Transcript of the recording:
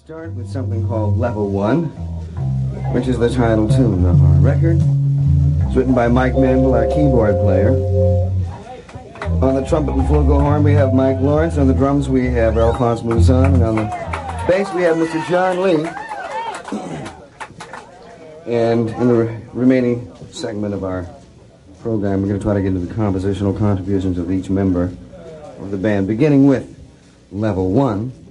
Start with something called Level 1, which is the title tune of our record. It's written by Mike Mandel, our keyboard player. On the trumpet and flugelhorn, we have Mike Lawrence. On the drums, we have Alphonse Mouzon. And on the bass, we have Mr. John Lee. And in the remaining segment of our program, we're going to try to get into the compositional contributions of each member of the band, beginning with Level 1.